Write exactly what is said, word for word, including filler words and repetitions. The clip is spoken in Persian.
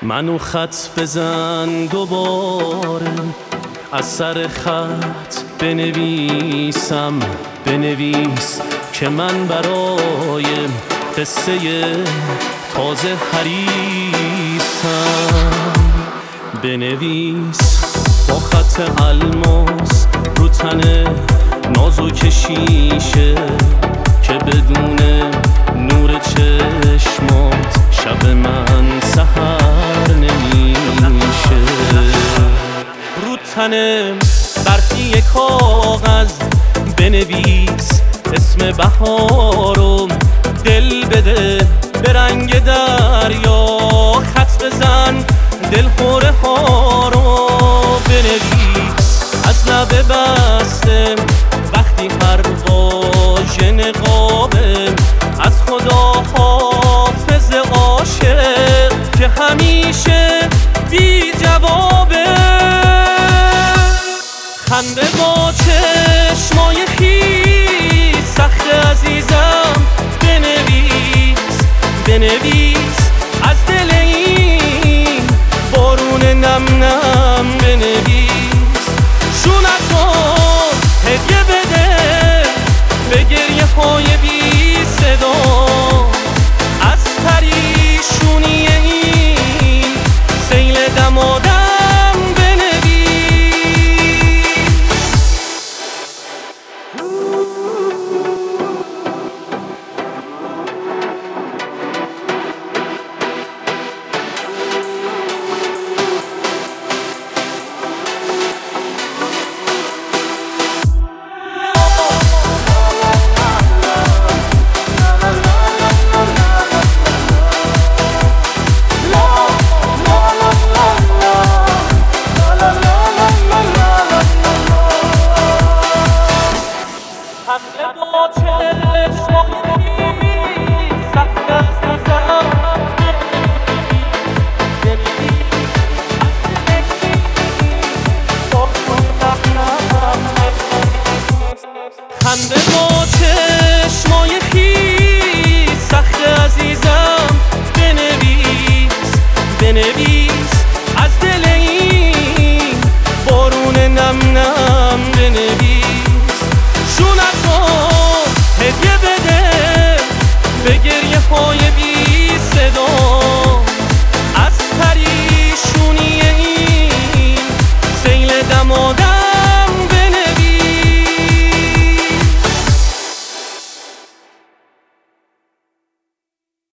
منو خط بزن دوباره، از سر خط بنویسم. بنویس که من برای قصه تازه حریصم. بنویس با خط الماس رو تن نازک شیشه که بدون نور چشمات شب من سحر نمیشه. رو تنم برفی کاغذ بنویس اسم بهارم. دل بده به رنگ دریا، خط بزن دل خوره ها رو. بنویس از لب بسته وقتی هر واژه نقابه، از خدا حافظ عاشق که همیشه بی جوابه. خنده با چشمای خیس سخت عزیزم. بنویس بنویس از دل این بارون نم نم. بنویس شو نکن هدیه بده به گریه های بی صدا، از پریشونی این سیل دمادم. خنده با چشمای خیس سخت عزیزم. بنویس بنویس از دل این بارون نم نم. بنویس شو نکن هدیه بده به گریه های